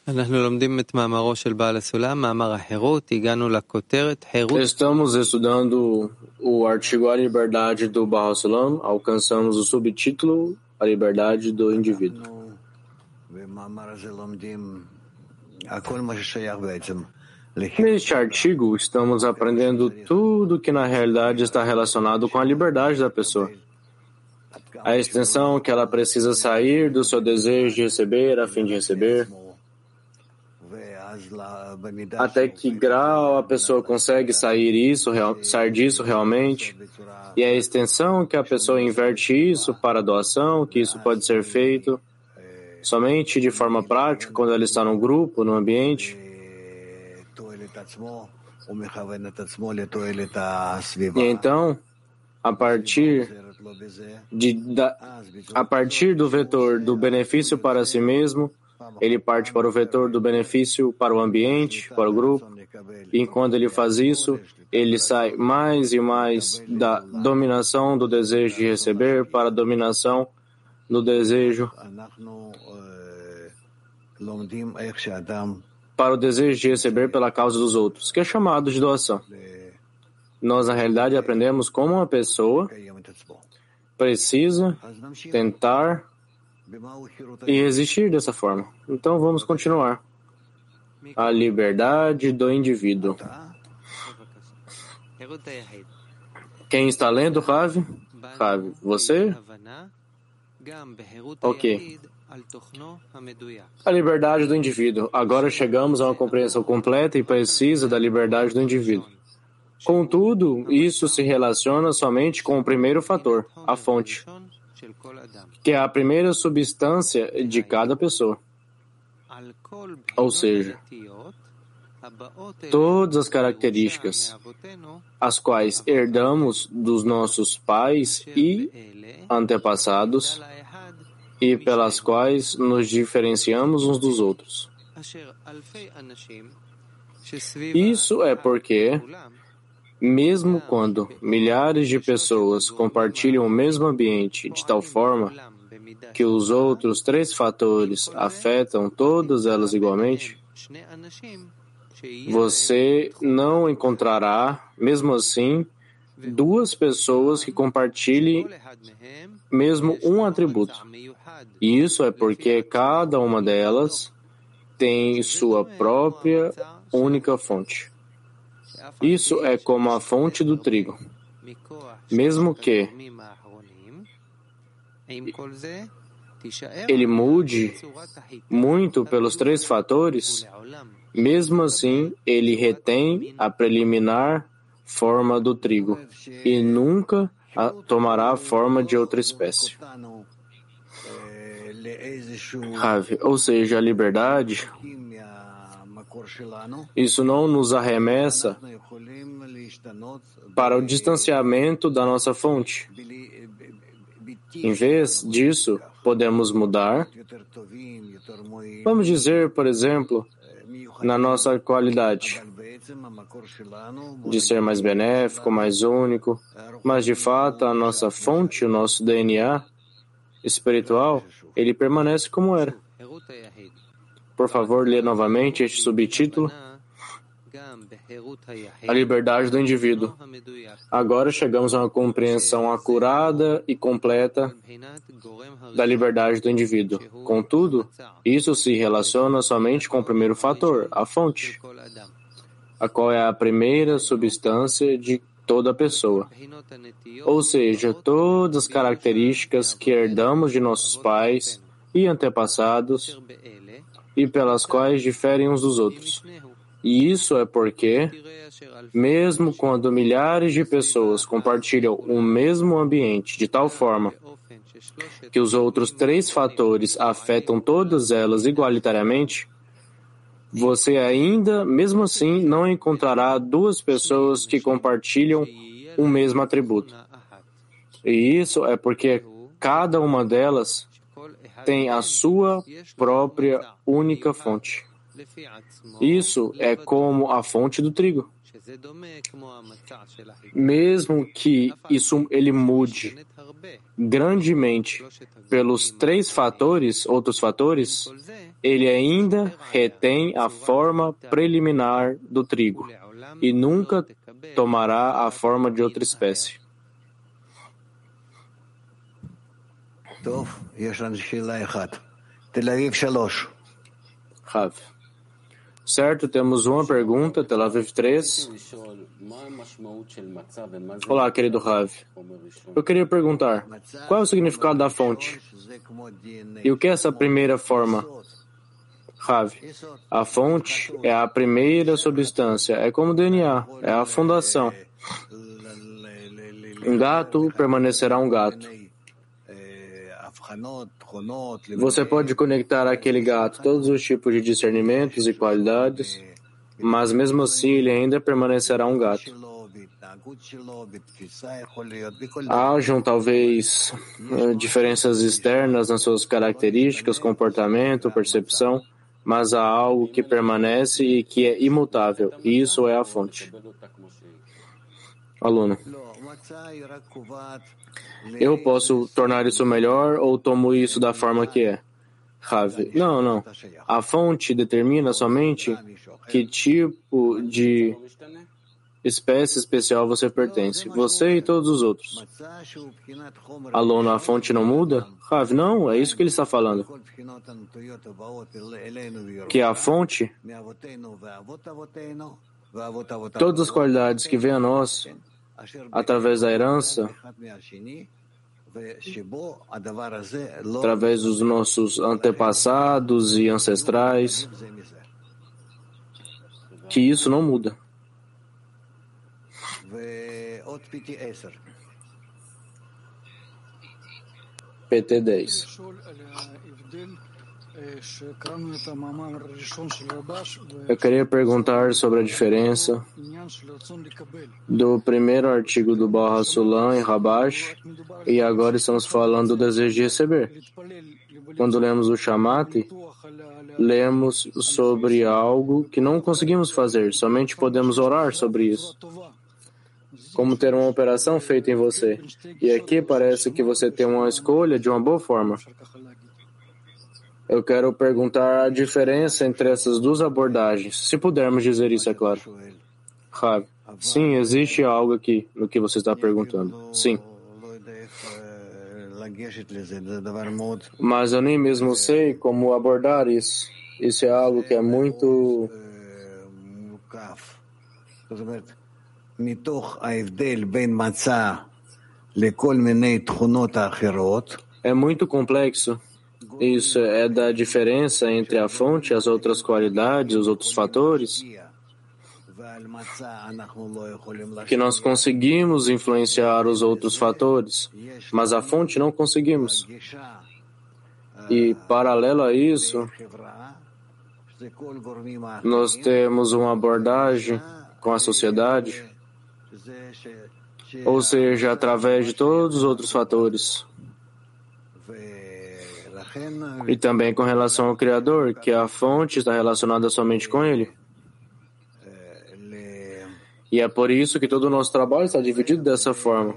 Estamos estudando o artigo A Liberdade do Baal HaSulam, alcançamos o subtítulo A Liberdade do Indivíduo. Neste artigo, estamos aprendendo tudo que na realidade está relacionado com a liberdade da pessoa. A extensão que ela precisa sair do seu desejo de receber a fim de receber. Até que grau a pessoa consegue sair disso realmente, e a extensão que a pessoa inverte isso para a doação, que isso pode ser feito somente de forma prática, quando ela está num grupo, num ambiente. E então, a partir do vetor do benefício para si mesmo, ele parte para o vetor do benefício para o ambiente, para o grupo, e enquanto ele faz isso, ele sai mais e mais da dominação do desejo de receber para a dominação do desejo, para o desejo de receber pela causa dos outros, que é chamado de doação. Nós, na realidade, aprendemos como uma pessoa precisa tentar e resistir dessa forma. Então, vamos continuar. A liberdade do indivíduo. Quem está lendo, Ravi? Ravi, você? Ok. A liberdade do indivíduo. Agora chegamos a uma compreensão completa e precisa da liberdade do indivíduo. Contudo, isso se relaciona somente com o primeiro fator, a fonte, que é a primeira substância de cada pessoa. Ou seja, todas as características as quais herdamos dos nossos pais e antepassados e pelas quais nos diferenciamos uns dos outros. Isso é porque, mesmo quando milhares de pessoas compartilham o mesmo ambiente de tal forma que os outros três fatores afetam todas elas igualmente, você não encontrará, mesmo assim, duas pessoas que compartilhem mesmo um atributo. E isso é porque cada uma delas tem sua própria única fonte. Isso é como a fonte do trigo. Mesmo que ele mude muito pelos três fatores, mesmo assim ele retém a preliminar forma do trigo e nunca tomará a forma de outra espécie. Ravi, ou seja, a liberdade, isso não nos arremessa para o distanciamento da nossa fonte. Em vez disso, podemos mudar. Vamos dizer, por exemplo, na nossa qualidade de ser mais benéfico, mais único, mas de fato a nossa fonte, o nosso DNA espiritual, ele permanece como era. Por favor, lê novamente este subtítulo. A liberdade do indivíduo. Agora chegamos a uma compreensão acurada e completa da liberdade do indivíduo. Contudo, isso se relaciona somente com o primeiro fator, a fonte, a qual é a primeira substância de toda pessoa. Ou seja, todas as características que herdamos de nossos pais e antepassados e pelas quais diferem uns dos outros. E isso é porque, mesmo quando milhares de pessoas compartilham o mesmo ambiente de tal forma que os outros três fatores afetam todas elas igualitariamente, você ainda, mesmo assim, não encontrará duas pessoas que compartilham o mesmo atributo. E isso é porque cada uma delas tem a sua própria única fonte. Isso é como a fonte do trigo. Mesmo que ele mude grandemente pelos outros fatores, ele ainda retém a forma preliminar do trigo e nunca tomará a forma de outra espécie. Rav. Certo, temos uma pergunta, Tel Aviv 3. Olá, querido Rav. Eu queria perguntar, qual é o significado da fonte? E o que é essa primeira forma? Rav, a fonte é a primeira substância, é como o DNA, é a fundação. Um gato permanecerá um gato. Você pode conectar àquele gato todos os tipos de discernimentos e qualidades, mas mesmo assim ele ainda permanecerá um gato. Hajam talvez diferenças externas nas suas características, comportamento, percepção, mas há algo que permanece e que é imutável, e isso é a fonte. Aluno. Eu posso tornar isso melhor ou tomo isso da forma que é? Rav. Não. A fonte determina somente que tipo de espécie especial você pertence. Você e todos os outros. Aluno, a fonte não muda? Rav, não, é isso que ele está falando. Que a fonte, todas as qualidades que vêm a nós, através da herança, através dos nossos antepassados e ancestrais, que isso não muda. PT 10. Eu queria perguntar sobre a diferença do primeiro artigo do Baal HaSulam em Rabash e agora estamos falando do desejo de receber. Quando lemos o Shamati, lemos sobre algo que não conseguimos fazer, somente podemos orar sobre isso. Como ter uma operação feita em você. E aqui parece que você tem uma escolha de uma boa forma. Eu quero perguntar a diferença entre essas duas abordagens, se pudermos dizer isso, é claro. Rav, sim, existe algo aqui no que você está perguntando. Sim. Mas eu nem mesmo sei como abordar isso. Isso é algo que é muito... É muito complexo. Isso é da diferença entre a fonte e as outras qualidades, os outros fatores, que nós conseguimos influenciar os outros fatores, mas a fonte não conseguimos. E, paralelo a isso, nós temos uma abordagem com a sociedade, ou seja, através de todos os outros fatores. E também com relação ao Criador, que a fonte está relacionada somente com Ele. E é por isso que todo o nosso trabalho está dividido dessa forma.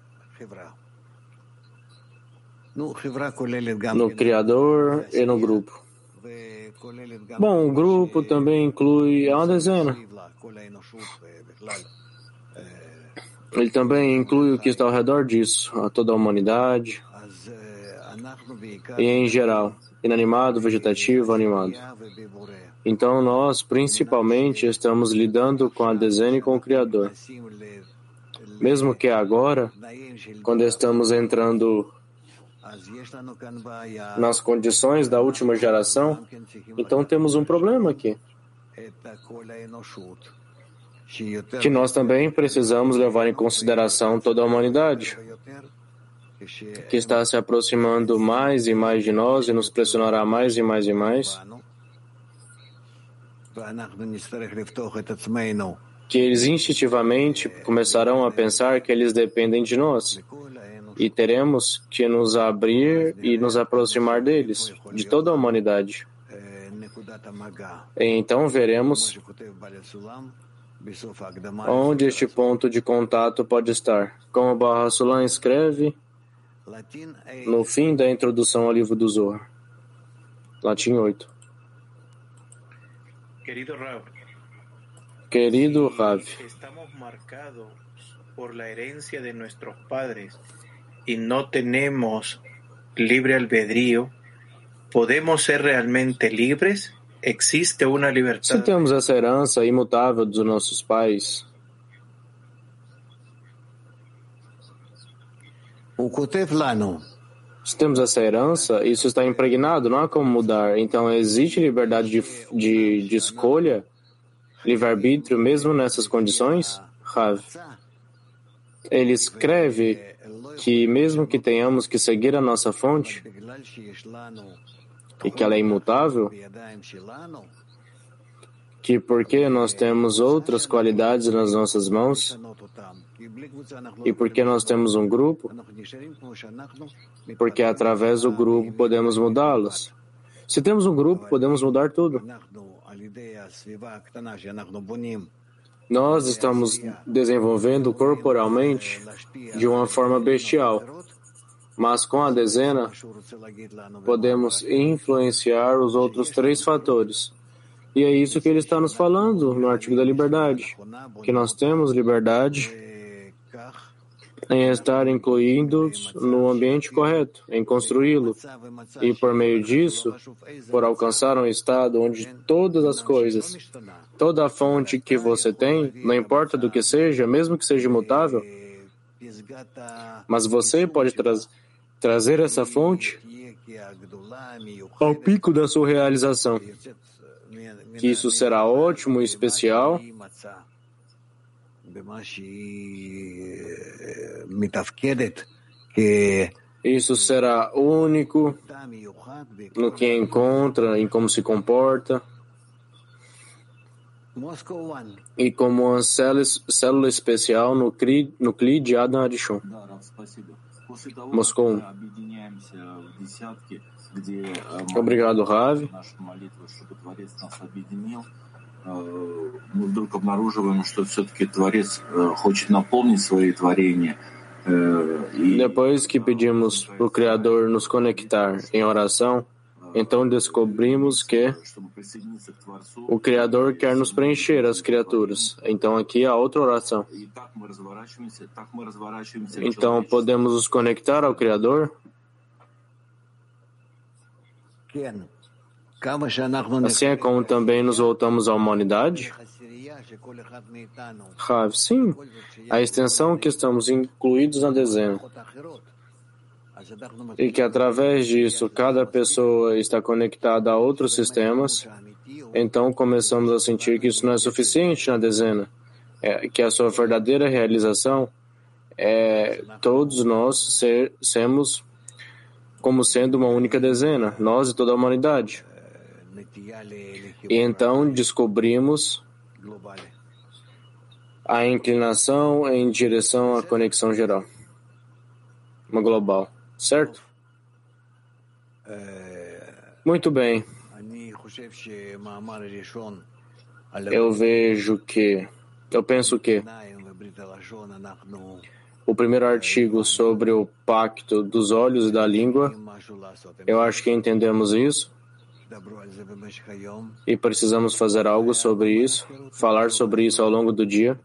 No Criador e no grupo. Bom, o grupo também inclui uma dezena. Ele também inclui o que está ao redor disso, a toda a humanidade, e em geral, inanimado, vegetativo, animado. Então nós, principalmente, estamos lidando com a dezena e com o Criador. Mesmo que agora, quando estamos entrando nas condições da última geração, então temos um problema aqui. Que nós também precisamos levar em consideração toda a humanidade, que está se aproximando mais e mais de nós e nos pressionará mais e mais e mais, que eles instintivamente começarão a pensar que eles dependem de nós e teremos que nos abrir e nos aproximar deles, de toda a humanidade. E então veremos Onde este ponto de contato pode estar? Como Baha Sulam escreve no fim da introdução ao livro do Zohar. Latim 8. Querido Rav, estamos marcados por la herencia de nuestros padres y no tenemos libre albedrío, ¿podemos ser realmente libres? ¿Existe una se libertad? temos essa herança imutável dos nossos pais, se temos essa herança, isso está impregnado, não há como mudar. Então existe liberdade de escolha, livre-arbítrio, mesmo nessas condições? Rav, ele escreve que mesmo que tenhamos que seguir a nossa fonte e que ela é imutável, que porque nós temos outras qualidades nas nossas mãos e porque nós temos um grupo, porque através do grupo podemos mudá-las. Se temos um grupo, podemos mudar tudo. Nós estamos desenvolvendo corporalmente de uma forma bestial, mas com a dezena podemos influenciar os outros 3 fatores. E é isso que ele está nos falando no artigo da liberdade, que nós temos liberdade em estar incluídos no ambiente correto, em construí-lo. E por meio disso, por alcançar um estado onde todas as coisas, toda a fonte que você tem, não importa do que seja, mesmo que seja imutável, mas você pode trazer essa fonte ao pico da sua realização. Que isso será ótimo e especial, isso será único no que encontra, em como se comporta, e como uma célula especial no Kli de Adam Arishon. Moscou 1. Obrigado, Rav. Мы вдруг обнаруживаем, что все-таки Творец хочет наполнить свои творения. Depois que pedimos para o Criador nos conectar em oração, então descobrimos que o Criador quer nos preencher as criaturas. Então aqui há outra oração. Então podemos nos conectar ao Criador? Assim é como também nos voltamos à humanidade? Rav, sim. A extensão que estamos incluídos na dezena. E que através disso cada pessoa está conectada a outros sistemas, então começamos a sentir que isso não é suficiente na dezena. Que a sua verdadeira realização é todos nós sermos como sendo uma única dezena, nós e toda a humanidade. E então descobrimos a inclinação em direção à conexão geral, uma global, certo? Muito bem. Eu penso que o primeiro artigo sobre o pacto dos olhos e da língua, eu acho que entendemos isso e precisamos fazer algo sobre isso, falar sobre isso ao longo do dia.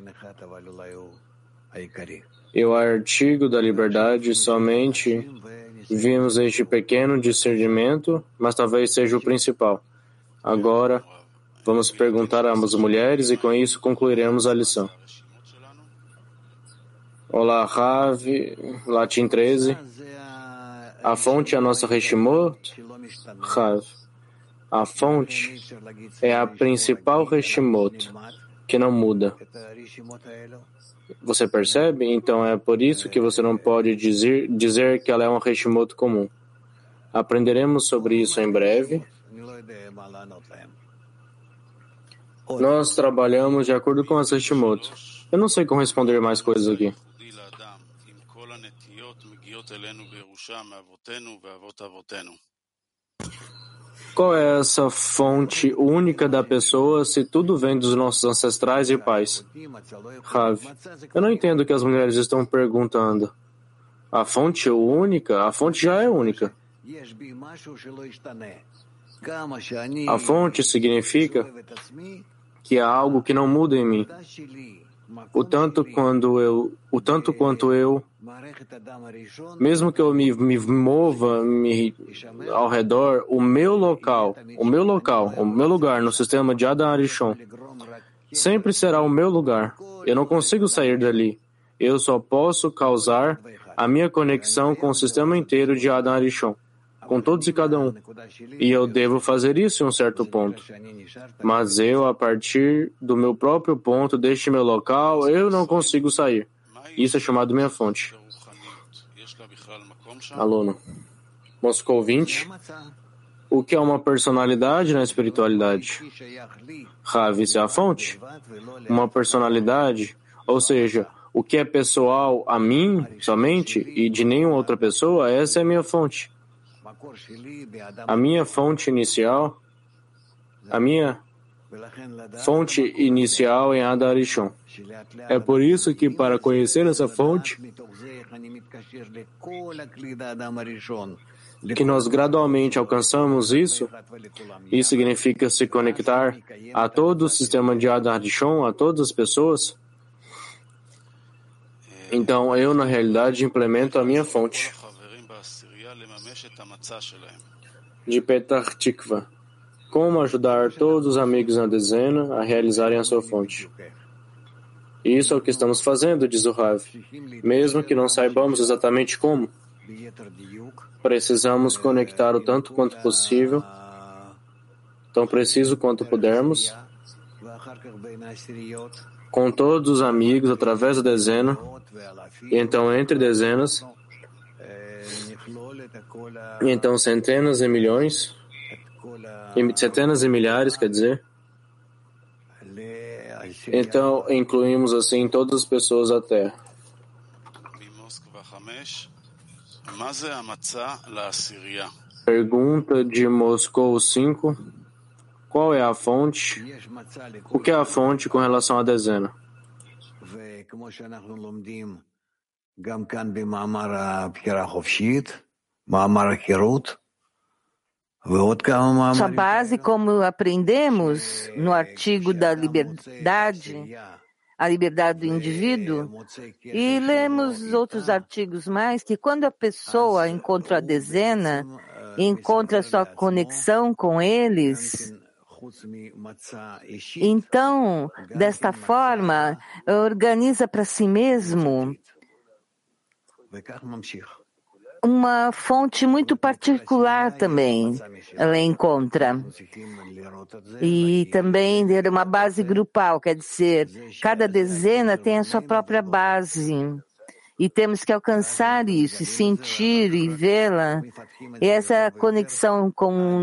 E o artigo da liberdade somente vimos este pequeno discernimento, mas talvez seja o principal. Agora, vamos perguntar às mulheres e com isso concluiremos a lição. Olá, Rav, Latim 13. A fonte é a nossa Reshimot? Rav, a fonte é a principal Reshimot, que não muda. Você percebe? Então é por isso que você não pode dizer que ela é uma Reshimot comum. Aprenderemos sobre isso em breve. Nós trabalhamos de acordo com as Reshimot. Eu não sei como responder mais coisas aqui. Qual é essa fonte única da pessoa se tudo vem dos nossos ancestrais e pais? Rav, eu não entendo o que as mulheres estão perguntando. A fonte única? A fonte já é única. A fonte significa que há algo que não muda em mim. O tanto quanto eu, mesmo que eu me mova ao redor, o meu lugar no sistema de Adam Arishon, sempre será o meu lugar. Eu não consigo sair dali. Eu só posso causar a minha conexão com o sistema inteiro de Adam Arishon, com todos e cada um. E eu devo fazer isso em um certo ponto. Mas eu, a partir do meu próprio ponto, deste meu local, eu não consigo sair. Isso é chamado minha fonte. Aluno. Moscou 20. O que é uma personalidade na espiritualidade? Rav, isso é a fonte? Uma personalidade, ou seja, o que é pessoal a mim, somente, e de nenhuma outra pessoa, essa é a minha fonte. A minha fonte inicial em Adam Arishon. É por isso que, para conhecer essa fonte, que nós gradualmente alcançamos isso significa se conectar a todo o sistema de Adam Arishon, a todas as pessoas. Então, eu, na realidade, implemento a minha fonte. De Petach Tikva. Como ajudar todos os amigos na dezena a realizarem a sua fonte? Isso é o que estamos fazendo, diz o Rav. Mesmo que não saibamos exatamente como, precisamos conectar o tanto quanto possível, tão preciso quanto pudermos, com todos os amigos através da dezena, e então entre dezenas, e então centenas e milhões, e centenas e milhares, quer dizer. Então incluímos assim todas as pessoas da Terra. Pergunta de Moscou 5. Qual é a fonte? O que é a fonte com relação à dezena? Sua base, como aprendemos no artigo da liberdade, a liberdade do indivíduo, e lemos outros artigos mais, que quando a pessoa encontra a dezena, encontra sua conexão com eles, então, desta forma, organiza para si mesmo uma fonte muito particular também, ela encontra. E também ter uma base grupal, quer dizer, cada dezena tem a sua própria base. E temos que alcançar isso, sentir e vê-la. E essa conexão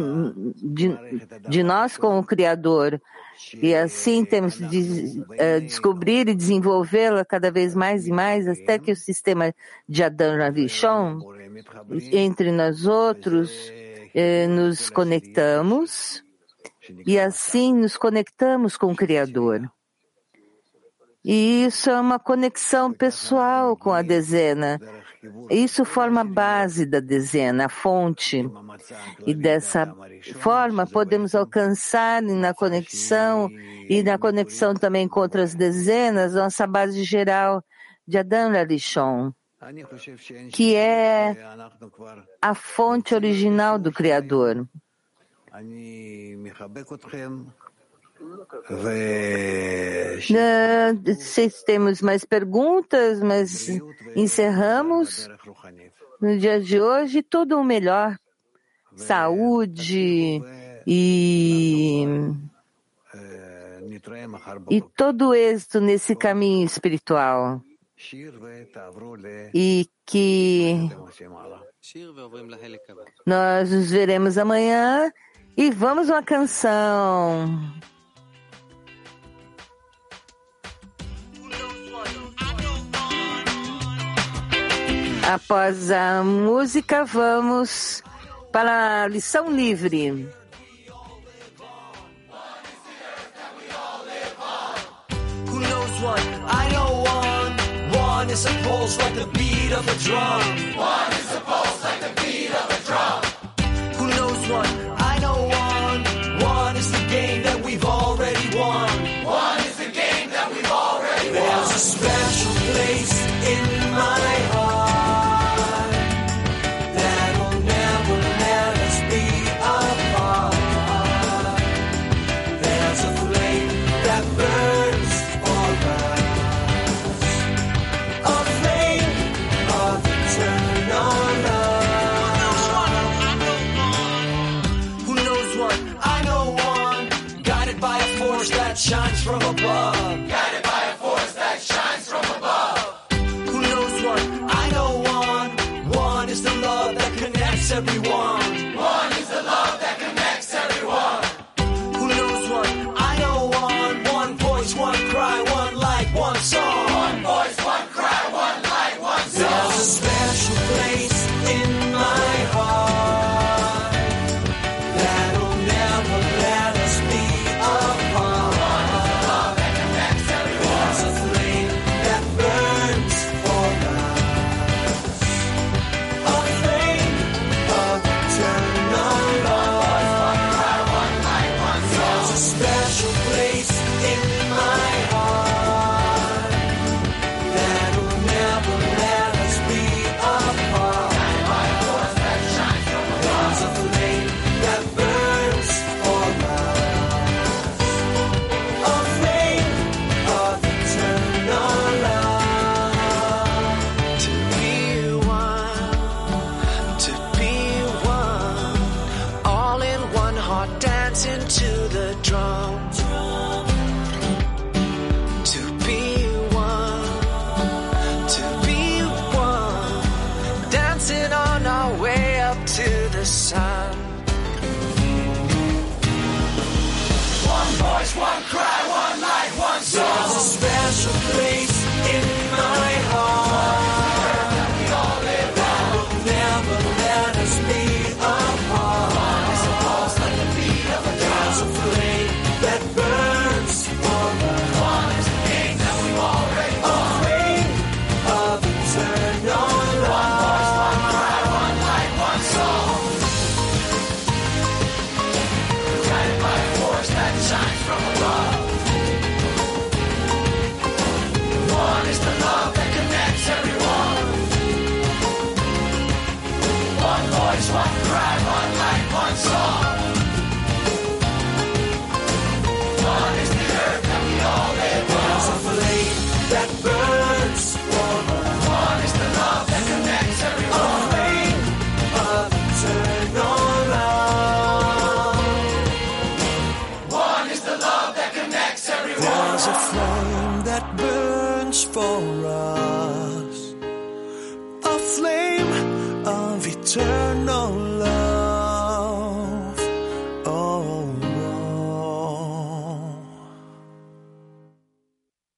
de nós com o Criador. E assim temos de descobrir e desenvolvê-la cada vez mais e mais, até que o sistema de Adam Arishon, entre nós outros, nos conectamos, e assim nos conectamos com o Criador. E isso é uma conexão pessoal com a dezena. Isso forma a base da dezena, a fonte. E dessa forma podemos alcançar na conexão, e na conexão também com outras dezenas, nossa base geral de Adam Arishon, que é a fonte original do Criador. Não sei se temos mais perguntas, mas encerramos no dia de hoje tudo o melhor, saúde e todo êxito nesse caminho espiritual, e que nós nos veremos amanhã e vamos uma canção. Após a música, vamos para a lição livre. is a pulse like the beat of a drum. One is a pulse like the beat of a drum. Who knows one? I know one. One is the game that we've already won. One is the game that we've already won. There's a special place in my heart that'll never let us be apart. There's a flame that burns for us, a flame of eternal love. Who knows one? I know one. Guided by a force that shines from above. Guided by a force that shines from above. Who knows one? I know one. One is the love that connects everyone. One is the love that connects everyone. Who knows one? I know one. One voice, one cry, one light, one song. One voice, one cry, one light, one song. There's a special place in my heart that'll never let us be apart. One is the love that connects everyone. There's a flame that burns for us, a flame of eternal love. There's a special place in my heart that'll never let us be apart. There's a flame that burns for us, a flame of eternal love. To be one, all in one heart dancing to the drum. To be one, dancing on our way up to the sun. One voice, one cry, one light, one song. There's a special place in my heart that will never let us be apart. There's a flame that burns for us. One is the game that we've already won. A flame of eternal love. One voice, one cry, one light, one song. Guided by a force that shines from above. One is the love that connects everyone. One voice, one cry, one light, one song. One is the earth that we all live on. There's a flame that burns for us. One is the love that connects everyone. A flame of eternal love. One is the love that connects everyone. There's a flame that burns for us.